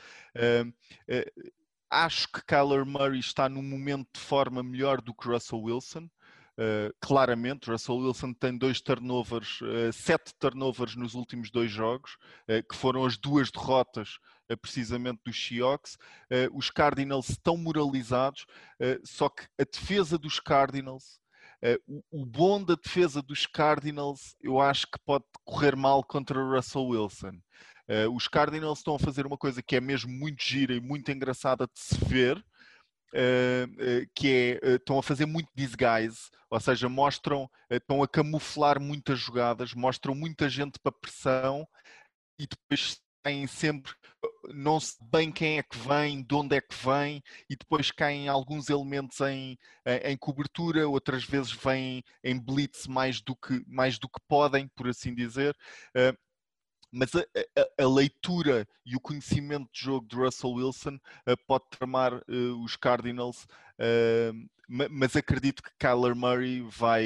Acho que Kyler Murray está num momento de forma melhor do que Russell Wilson. Claramente, Russell Wilson tem 7 turnovers nos últimos 2 jogos, que foram as 2 derrotas precisamente dos Seahawks. Os Cardinals estão moralizados, só que a defesa dos Cardinals, o bom da defesa dos Cardinals, eu acho que pode correr mal contra o Russell Wilson. Os Cardinals estão a fazer uma coisa que é mesmo muito gira e muito engraçada de se ver, que é, estão a fazer muito disguise, ou seja, estão a camuflar muitas jogadas, mostram muita gente para pressão e depois têm sempre, não se bem quem é que vem, de onde é que vem, e depois caem alguns elementos em cobertura, outras vezes vêm em blitz mais do que podem, por assim dizer. Mas a leitura e o conhecimento de jogo de Russell Wilson pode tramar os Cardinals, mas acredito que Kyler Murray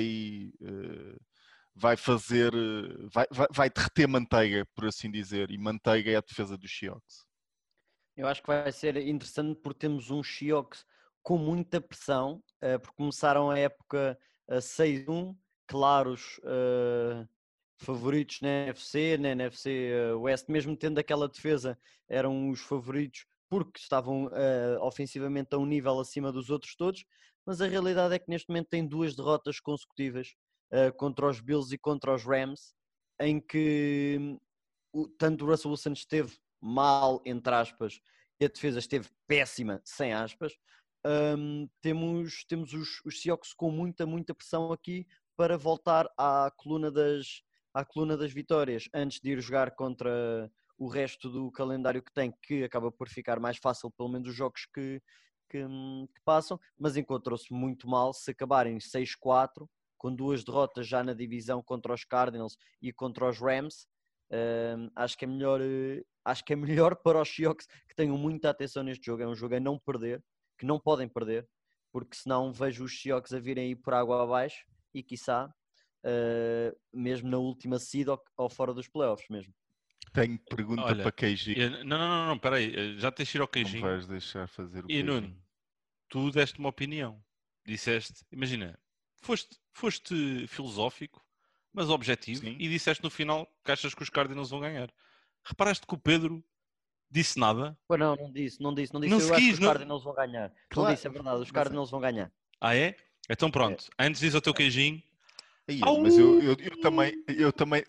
vai derreter manteiga, por assim dizer, e manteiga é a defesa dos Seahawks. Eu acho que vai ser interessante porque temos uns Seahawks com muita pressão, porque começaram a época 6-1, claros favoritos na NFC West, mesmo tendo aquela defesa, eram os favoritos porque estavam ofensivamente a um nível acima dos outros todos, mas a realidade é que neste momento tem 2 derrotas consecutivas contra os Bills e contra os Rams, em que tanto o Russell Wilson esteve mal, entre aspas, e a defesa esteve péssima, sem aspas. Temos os Seahawks com muita pressão aqui para voltar à coluna das vitórias antes de ir jogar contra o resto do calendário que tem, que acaba por ficar mais fácil, pelo menos os jogos que passam, mas encontrou-se muito mal se acabarem 6-4, com 2 derrotas já na divisão contra os Cardinals e contra os Rams. Acho que é melhor para os Seahawks que tenham muita atenção neste jogo. É um jogo a não perder, que não podem perder, porque senão vejo os Seahawks a virem aí por água abaixo e quiçá mesmo na última seed ou fora dos playoffs mesmo. Tenho pergunta para Queijinho. Não, peraí, já tens de ir ao Queijinho. Não vais deixar fazer o E Queijinho. Nuno, tu deste uma opinião, disseste, imagina, foste filosófico, mas objetivo. Sim. E disseste no final que achas que os Cardinals vão ganhar. Reparaste que o Pedro Disse nada? Pô, não disse. Não Eu se acho que quis, os não- Cardinals vão ganhar. Não Claro, disse, é verdade. Os mas Cardinals vão ganhar. Ah, é? Então pronto. Antes diz ao teu queijinho. aí, Au! mas eu também.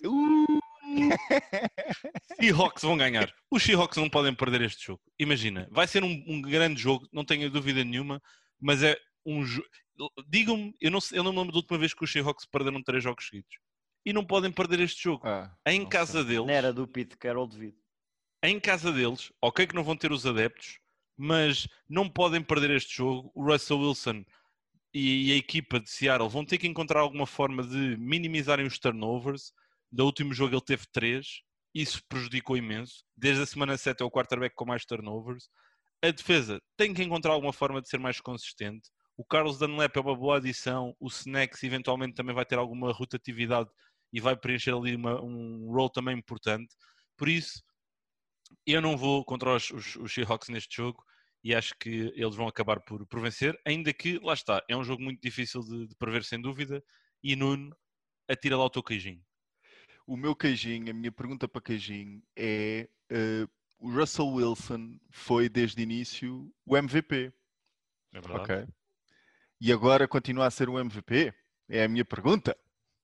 Seahawks vão ganhar. Os Seahawks não podem perder este jogo. Imagina, vai ser um grande jogo, não tenho dúvida nenhuma, mas é um jogo. Digam-me, eu não me lembro da última vez que os Seahawks perderam 3 jogos seguidos. E não podem perder este jogo. Em não casa sei. deles. Não era do Pete Carroll devido. Em casa deles, ok que não vão ter os adeptos, mas não podem perder este jogo. O Russell Wilson e a equipa de Seattle vão ter que encontrar alguma forma de minimizarem os turnovers. Do último jogo ele teve 3, isso prejudicou imenso. Desde a semana 7 é o quarterback com mais turnovers. A defesa tem que encontrar alguma forma de ser mais consistente. O Carlos Dunlap é uma boa adição. O Snacks eventualmente também vai ter alguma rotatividade e vai preencher ali um role também importante. Por isso, eu não vou contra os Seahawks neste jogo e acho que eles vão acabar por vencer, ainda que, lá está, é um jogo muito difícil de prever sem dúvida. E Nuno, atira lá o teu queijinho. O meu queijinho, a minha pergunta para queijinho é: o Russell Wilson foi desde o início o MVP, É verdade. ok? E agora continua a ser o MVP? É a minha pergunta.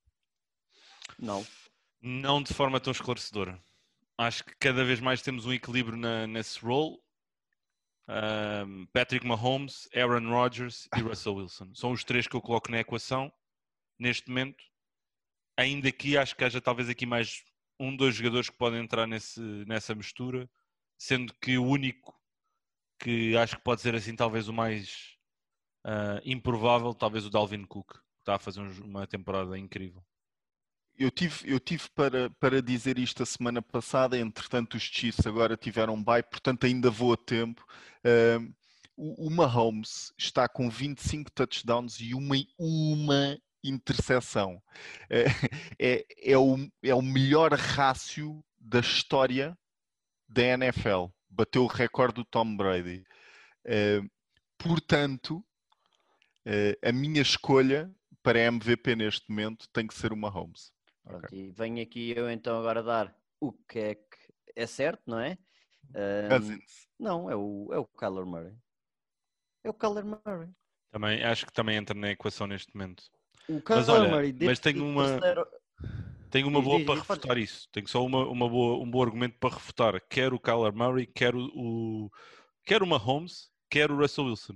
Não. Não de forma tão esclarecedora. Acho que cada vez mais temos um equilíbrio nesse role. Patrick Mahomes, Aaron Rodgers e Russell Wilson. São os 3 que eu coloco na equação neste momento. Ainda que acho que haja talvez aqui mais 2 jogadores que podem entrar nessa mistura, sendo que o único que acho que pode ser assim talvez o mais improvável, talvez o Dalvin Cook, que está a fazer uma temporada incrível. Eu tive para dizer isto a semana passada, entretanto os Chiefs agora tiveram bye, portanto ainda vou a tempo. O Mahomes está com 25 touchdowns e uma interseção. É o melhor rácio da história da NFL. Bateu o recorde do Tom Brady. Portanto, a minha escolha para MVP neste momento tem que ser o Mahomes. Pronto, Okay. e venho aqui eu então agora dar o que é certo, não é? Cousins. Não, é o Kyler Murray. É o Kyler Murray. Também, acho que também entra na equação neste momento. O Kyler Mas olha, Murray mas tenho uma boa para pode- refutar isso. Tenho só um bom argumento para refutar. Quer o Kyler Murray, quer o Mahomes, quer o Russell Wilson.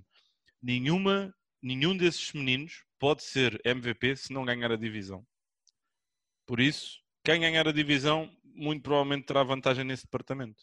Nenhum desses meninos pode ser MVP se não ganhar a divisão. Por isso, quem ganhar a divisão muito provavelmente terá vantagem nesse departamento.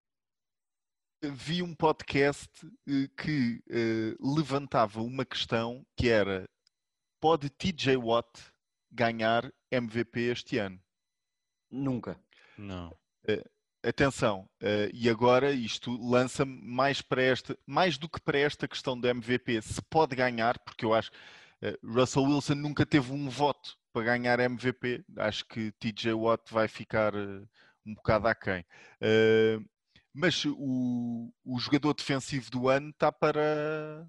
Vi um podcast que levantava uma questão que era: pode TJ Watt ganhar MVP este ano? Nunca. Não. Atenção, e agora isto lança-me mais do que para esta questão do MVP, se pode ganhar, porque eu acho que Russell Wilson nunca teve um voto para ganhar MVP. Acho que TJ Watt vai ficar um bocado aquém. Mas o jogador defensivo do ano está para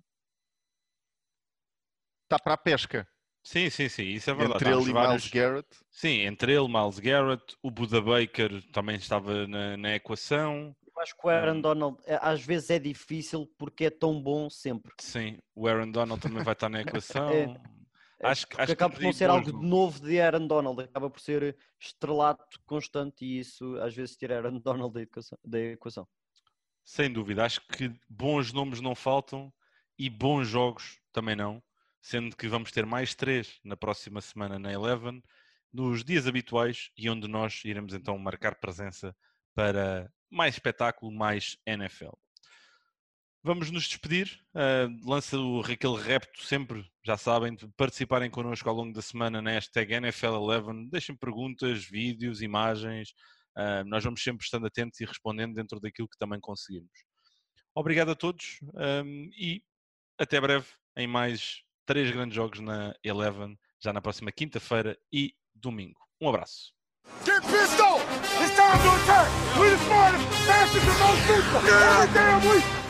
a pesca. Sim, isso é verdade. Entre ele e Myles Garrett. Sim, entre ele, Myles Garrett, o Buda Baker também estava na equação. Eu acho que o Aaron Donald às vezes é difícil porque é tão bom sempre. Sim, o Aaron Donald também vai estar na equação. Acho que acaba por não ser algo novo de Aaron Donald, acaba por ser estrelato constante e isso às vezes tira Aaron Donald da equação. Sem dúvida, acho que bons nomes não faltam e bons jogos também não, sendo que vamos ter mais 3 na próxima semana na Eleven, nos dias habituais e onde nós iremos então marcar presença para mais espetáculo, mais NFL. Vamos nos despedir. Lança aquele repto sempre, já sabem, de participarem connosco ao longo da semana na hashtag NFL11. Deixem perguntas, vídeos, imagens. Nós vamos sempre estando atentos e respondendo dentro daquilo que também conseguirmos. Obrigado a todos e até breve em mais 3 grandes jogos na Eleven, já na próxima quinta-feira e domingo. Um abraço. Get pissed off! It's time to attack! We the smartest, fastest, and most lethal every damn week!